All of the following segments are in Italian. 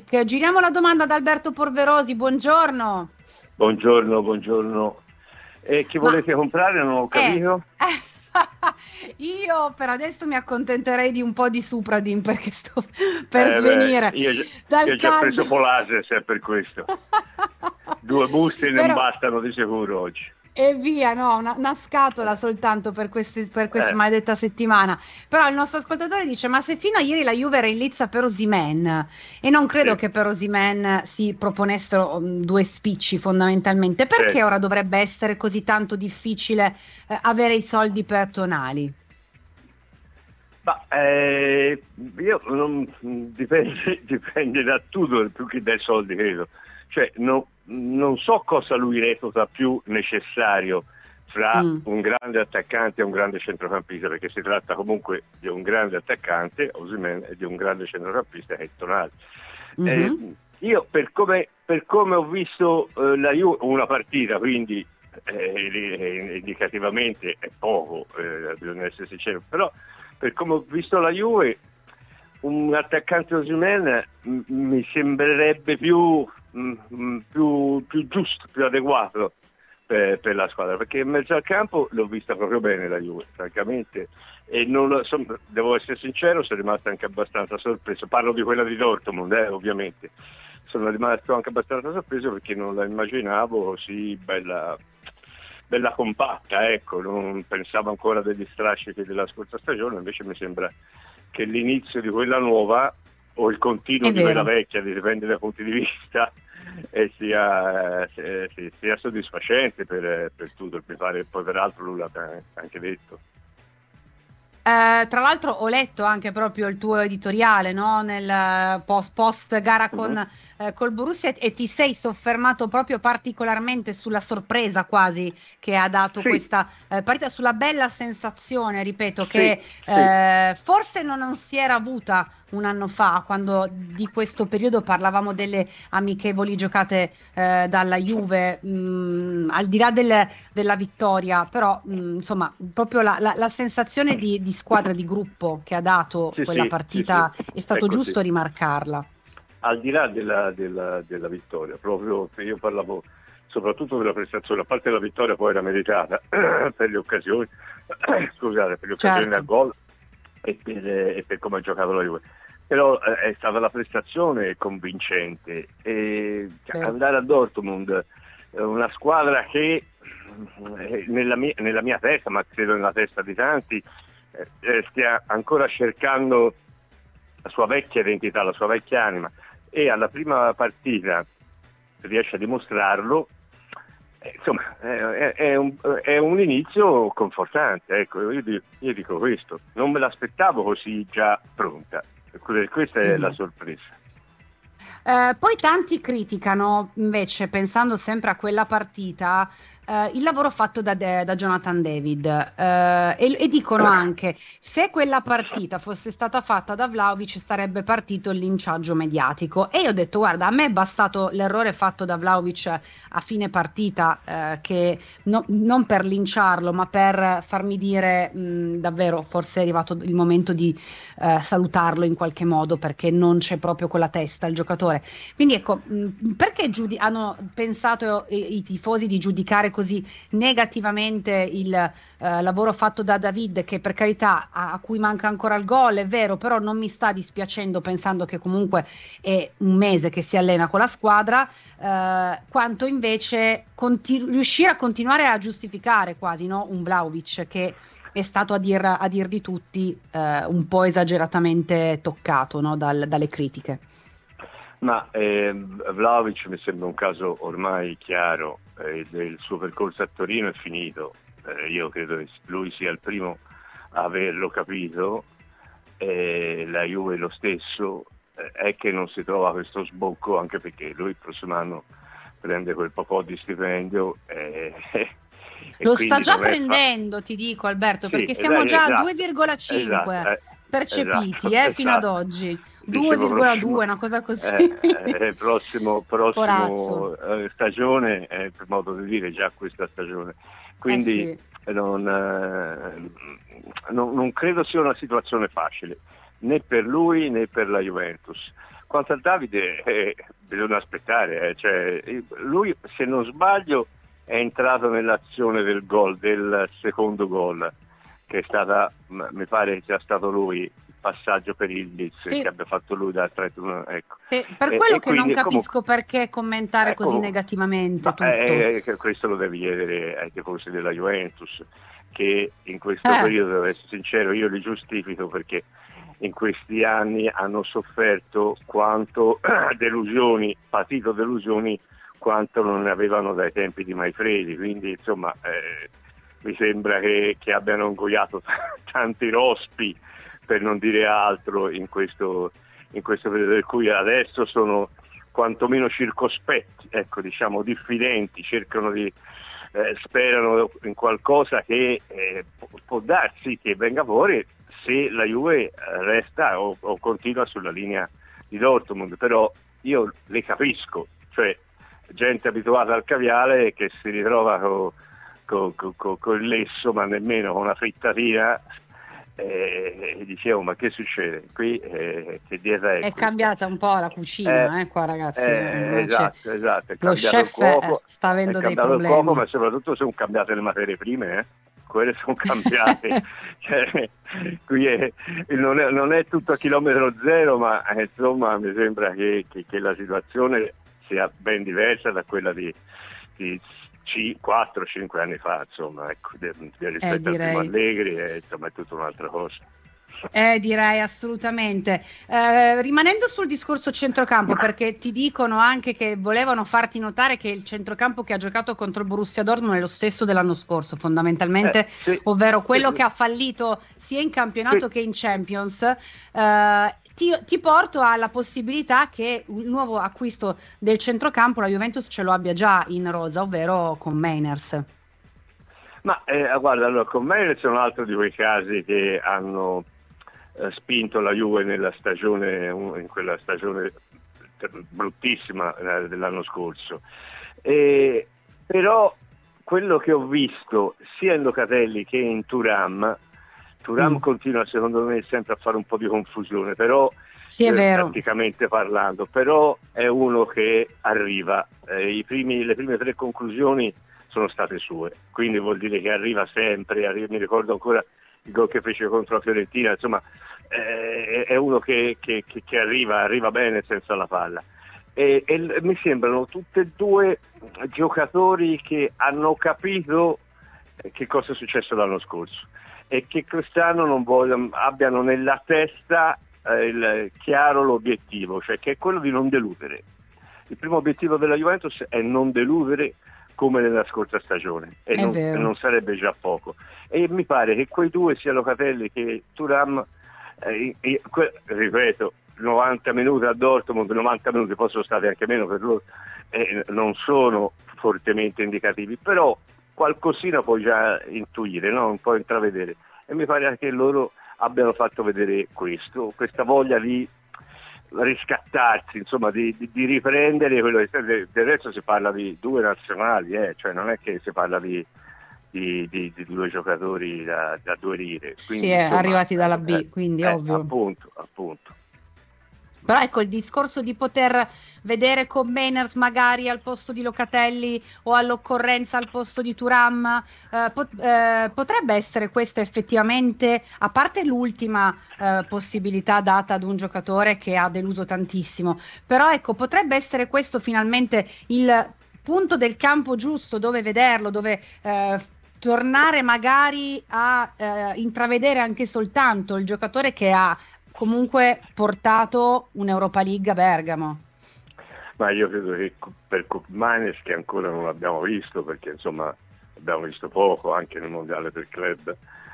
che giriamo la domanda ad Alberto Polverosi, buongiorno. Buongiorno. E chi volete comprare? Non ho capito. Io per adesso mi accontenterei di un po' di Supradin perché sto per svenire Io dal ho già caldo. preso Polase, se è per questo. 2 buste non bastano di sicuro oggi. E via, no, una scatola soltanto per questa maledetta settimana. Però il nostro ascoltatore dice: ma se fino a ieri la Juve era in lizza per Osimhen, e non credo che per Osimhen si proponessero 2 spicci fondamentalmente, perché ora dovrebbe essere così tanto difficile avere i soldi per Tonali? Ma dipende da tutto, più che dai soldi, credo. Cioè, non so cosa lui reputa più necessario fra un grande attaccante e un grande centrocampista, perché si tratta comunque di un grande attaccante, Osimhen, e di un grande centrocampista che è Tonali. Io per come ho visto la Juve, una partita, quindi indicativamente è poco, bisogna essere sincero, però per come ho visto la Juve, un attaccante Osimhen mi sembrerebbe più giusto, più adeguato per la squadra, perché in mezzo al campo l'ho vista proprio bene la Juve, francamente, e devo essere sincero, sono rimasto anche abbastanza sorpreso. Parlo di quella di Dortmund, ovviamente. Sono rimasto anche abbastanza sorpreso perché non la immaginavo così bella compatta, ecco. Non pensavo ancora degli strascichi della scorsa stagione, invece mi sembra che l'inizio di quella nuova o il continuo di quella vecchia, dipende dai punti di vista, sia soddisfacente per tutto. Mi pare, poi peraltro lui l'ha anche detto. Tra l'altro ho letto anche proprio il tuo editoriale, no? Nel post gara col Borussia, e ti sei soffermato proprio particolarmente sulla sorpresa quasi che ha dato questa partita, sulla bella sensazione, ripeto, che forse non si era avuta un anno fa, quando di questo periodo parlavamo delle amichevoli giocate dalla Juve, al di là della vittoria, però insomma proprio la sensazione di squadra, di gruppo che ha dato quella partita è stato giusto rimarcarla. Al di là della vittoria, proprio io parlavo soprattutto della prestazione, a parte la vittoria poi era meritata per le occasioni, scusate, per le occasioni al gol e per come ha giocato la Juve. Però è stata la prestazione convincente, e andare a Dortmund, una squadra che nella mia testa, ma credo nella testa di tanti, stia ancora cercando la sua vecchia identità, la sua vecchia anima, e alla prima partita riesce a dimostrarlo. Insomma, è un inizio confortante, ecco. Io dico questo, non me l'aspettavo così già pronta. Questa è la sorpresa. Poi tanti criticano invece, pensando sempre a quella partita, il lavoro fatto da Jonathan David, e dicono anche: se quella partita fosse stata fatta da Vlahovic sarebbe partito il linciaggio mediatico. E io ho detto: guarda, a me è bastato l'errore fatto da Vlahovic a fine partita, che non per linciarlo, ma per farmi dire davvero forse è arrivato il momento di salutarlo in qualche modo, perché non c'è proprio con la testa il giocatore. Quindi ecco, perché hanno pensato i tifosi di giudicare così negativamente il lavoro fatto da David, che per carità a cui manca ancora il gol, è vero, però non mi sta dispiacendo, pensando che comunque è un mese che si allena con la squadra, quanto invece riuscire a continuare a giustificare quasi, no, un Vlahovic che è stato a dir di tutti un po' esageratamente toccato, no, dalle critiche. Ma Vlahovic mi sembra un caso ormai chiaro, il suo percorso a Torino è finito, io credo che lui sia il primo a averlo capito, la Juve lo stesso, è che non si trova questo sbocco, anche perché lui il prossimo anno prende quel po' di stipendio. Lo sta già prendendo, ti dico Alberto, perché siamo già a 2,5 percepiti fino ad oggi. 2,2, una cosa così. Prossimo stagione, per modo di dire, già questa stagione. Quindi non credo sia una situazione facile, né per lui né per la Juventus. quanto a Davide bisogna aspettare, cioè, lui, se non sbaglio, è entrato nell'azione del gol, del secondo gol, che è stata, mi pare che sia stato lui il passaggio per il Leeds, che abbia fatto lui da 31, ecco. Per quello che non capisco perché commentare così negativamente tutto. Questo lo devi chiedere ai tifosi della Juventus, che in questo periodo, devo essere sincero, io li giustifico perché in questi anni hanno sofferto quanto delusioni, patito delusioni quanto non ne avevano dai tempi di Maifredi, quindi insomma mi sembra che abbiano ingoiato tanti rospi, per non dire altro, in questo periodo, per cui adesso sono quantomeno circospetti, ecco, diciamo diffidenti, cercano di sperano in qualcosa che può darsi che venga fuori se la Juve resta o continua sulla linea di Dortmund, però io le capisco, cioè gente abituata al caviale che si ritrova con il lesso, ma nemmeno con una frittatina, e dicevo, ma che succede qui, che dieta è cambiata un po' la cucina qua, ragazzi, esatto, è lo chef cuoco, sta avendo dei problemi, il cuoco, ma soprattutto sono cambiate le materie prime, quelle sono cambiate. Cioè, qui non è tutto a chilometro zero, ma insomma mi sembra che la situazione sia ben diversa da quella di 4-5 anni fa, insomma, ecco, rispetto al primo Allegri, insomma, è tutta un'altra cosa. Direi assolutamente. Rimanendo sul discorso centrocampo, perché ti dicono anche che volevano farti notare che il centrocampo che ha giocato contro il Borussia Dortmund è lo stesso dell'anno scorso, fondamentalmente, sì, ovvero quello che ha fallito sia in campionato che in Champions. Ti porto alla possibilità che il nuovo acquisto del centrocampo la Juventus ce lo abbia già in rosa, ovvero con Mainers. Ma guarda, allora, con Mainers è un altro di quei casi che hanno spinto la Juve nella stagione, in quella stagione bruttissima dell'anno scorso. Però quello che ho visto sia in Locatelli che in Thuram continua secondo me sempre a fare un po' di confusione, però sì, è vero. Praticamente parlando, però è uno che arriva, le prime 3 conclusioni sono state sue, quindi vuol dire che arriva sempre, mi ricordo ancora il gol che fece contro la Fiorentina, insomma è uno che arriva bene senza la palla, e mi sembrano tutti e due giocatori che hanno capito che cosa è successo l'anno scorso e che quest'anno abbiano nella testa chiaro l'obiettivo, cioè che è quello di non deludere. Il primo obiettivo della Juventus è non deludere come nella scorsa stagione, e non sarebbe già poco. E mi pare che quei due, sia Locatelli che Thuram, ripeto, 90 minuti a Dortmund, 90 minuti possono stare anche meno per loro, non sono fortemente indicativi, però qualcosina puoi già intuire, no? Un po' intravedere, e mi pare che loro abbiano fatto vedere questa voglia di riscattarsi, insomma di riprendere quello che del resto si parla di 2 nazionali, cioè non è che si parla di 2 giocatori da 2 lire, quindi, sì, insomma, arrivati dalla B, quindi ovvio. Appunto. Però ecco, il discorso di poter vedere con Mainers magari al posto di Locatelli o all'occorrenza al posto di Thuram, potrebbe essere questa effettivamente, a parte l'ultima possibilità data ad un giocatore che ha deluso tantissimo, però ecco, potrebbe essere questo finalmente il punto del campo giusto dove vederlo, dove tornare magari a intravedere anche soltanto il giocatore che ha comunque portato un'Europa League a Bergamo. Ma io credo che per Koopmanes, che ancora non l'abbiamo visto, perché insomma abbiamo visto poco anche nel mondiale per club,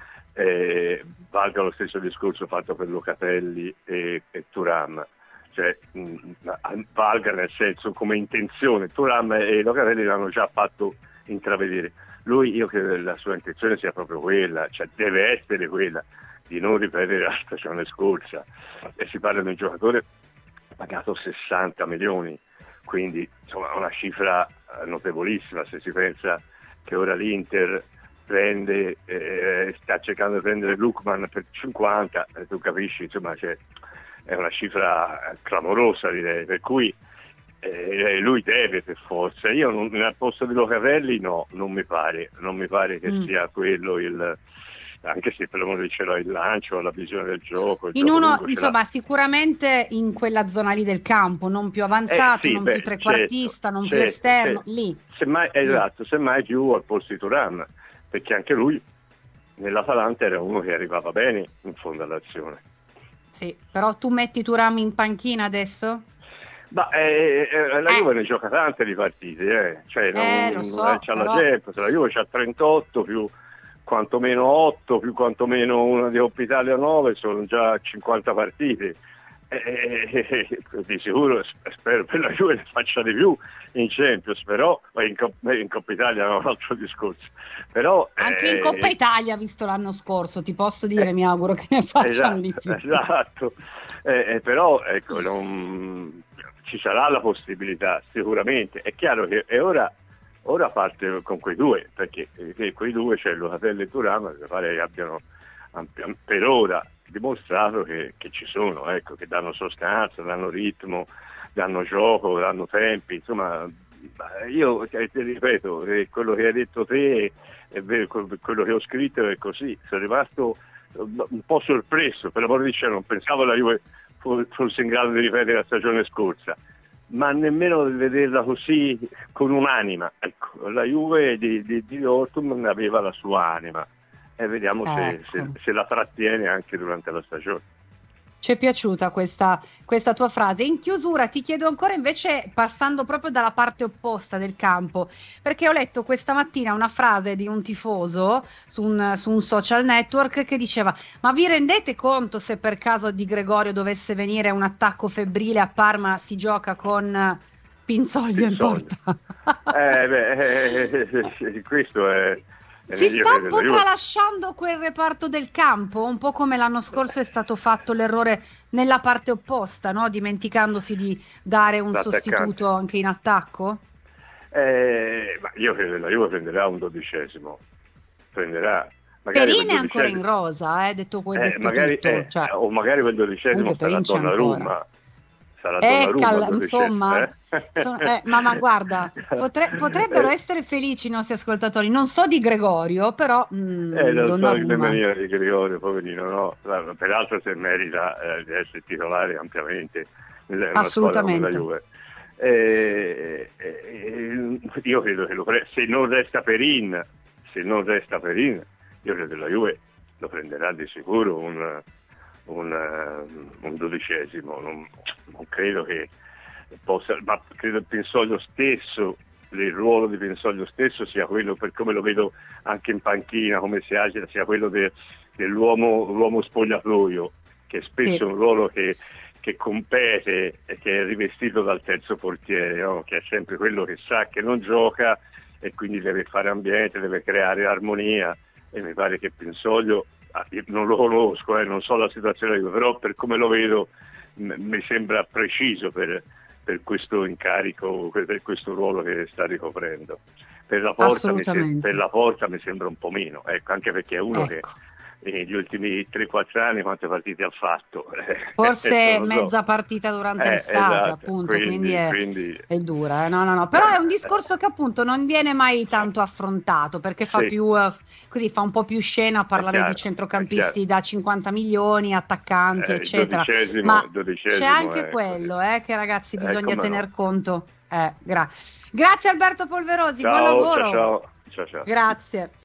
valga lo stesso discorso fatto per Locatelli e Thuram, cioè valga nel senso come intenzione. Thuram e Locatelli l'hanno già fatto intravedere. Io credo che la sua intenzione sia proprio quella, cioè deve essere quella di non ripetere la stagione scorsa, e si parla di un giocatore pagato 60 milioni, quindi insomma una cifra notevolissima, se si pensa che ora l'Inter sta cercando di prendere Lookman per 50, tu capisci, insomma, è una cifra clamorosa, direi, per cui lui deve per forza. Io al posto di Locatelli no, non mi pare che sia quello anche se per l'amore di cielo il lancio, la visione del gioco. Insomma, sicuramente in quella zona lì del campo, non più avanzato, non più trequartista, non più esterno, lì. Semmai più al posto di Thuram, perché anche lui nell'Atalanta era uno che arrivava bene in fondo all'azione. Sì, però tu metti Thuram in panchina adesso? La Juve ne gioca tante di partite, cioè lo so, c'ha la Champions, la Juve c'ha 38 più quantomeno 8 più quantomeno una di Coppa Italia 9, sono già 50 partite. Di sicuro spero per la Juve ne faccia di più in Champions, però in Coppa Italia è un altro discorso. Però, anche in Coppa Italia, visto l'anno scorso, ti posso dire, mi auguro che ne facciano di più. Esatto, però ecco, ci sarà la possibilità sicuramente. È chiaro che ora parte con quei due, perché quei due, cioè Locatelli e Thuram, mi pare che abbiano per ora dimostrato che ci sono, ecco, che danno sostanza, danno ritmo, danno gioco, danno tempi, insomma. Io ti ripeto, quello che hai detto te è vero, quello che ho scritto è così. Sono rimasto un po' sorpreso, per l'amor di cielo, non pensavo la Juve fosse in grado di ripetere la stagione scorsa, ma nemmeno di vederla così con un'anima. Ecco, la Juve di Dortmund aveva la sua anima e vediamo se la trattiene anche durante la stagione. Ci è piaciuta questa tua frase. In chiusura ti chiedo ancora, invece, passando proprio dalla parte opposta del campo, perché ho letto questa mattina una frase di un tifoso su un social network che diceva: ma vi rendete conto se per caso Di Gregorio dovesse venire un attacco febbrile a Parma, si gioca con Pinsoglio in porta? Questo è... Si sta un po' tralasciando quel reparto del campo, un po' come l'anno scorso è stato fatto l'errore nella parte opposta, no? Dimenticandosi di dare un sostituto anche in attacco? Ma io credo che la Juve prenderà un 12°. Perin è ancora in rosa, detto magari, tutto. Cioè, o magari quel 12° sarà Donnarumma. Insomma, ma guarda, potrebbero essere felici i nostri ascoltatori. Non so Di Gregorio, però non so in maniera di Gregorio, poverino, no? Peraltro se merita di essere titolare ampiamente nella squadra come la Juve. Io credo che se non resta Perin, io credo che la Juve lo prenderà di sicuro un 12°. Non credo che possa, ma credo il Pinsoglio stesso, il ruolo di Pinsoglio stesso sia quello, per come lo vedo anche in panchina, come si agita, sia quello dell'uomo spogliatoio, che spesso è un ruolo che compete e che è rivestito dal terzo portiere, no? Che è sempre quello che sa che non gioca e quindi deve fare ambiente, deve creare armonia, e mi pare che Pinsoglio, non lo conosco, non so la situazione, però per come lo vedo mi sembra preciso per questo incarico, per questo ruolo che sta ricoprendo. Per la porta mi sembra un po' meno, ecco, anche perché è uno che negli ultimi 3-4 anni quante partite ha fatto? Forse mezza partita durante l'estate, esatto, appunto, quindi è dura. No. Però è un discorso che appunto non viene mai tanto affrontato, perché fa più così, fa un po' più scena parlare di centrocampisti da 50 milioni, attaccanti, eccetera. Ma c'è anche quello, che ragazzi bisogna tener conto. Grazie Alberto Polverosi, buon lavoro. Ciao. Grazie.